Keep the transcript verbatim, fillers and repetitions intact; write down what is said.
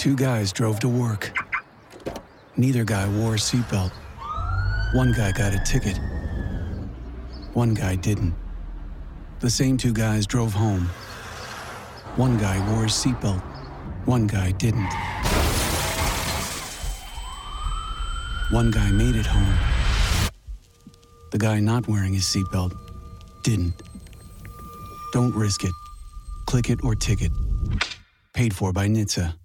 Two guys drove to work. Neither guy wore a seatbelt. One guy got a ticket. One guy didn't. The same two guys drove home. One guy wore a seatbelt. One guy didn't. One guy made it home. The guy not wearing his seatbelt didn't. Don't risk it. Click it or ticket. Paid for by N H T S A.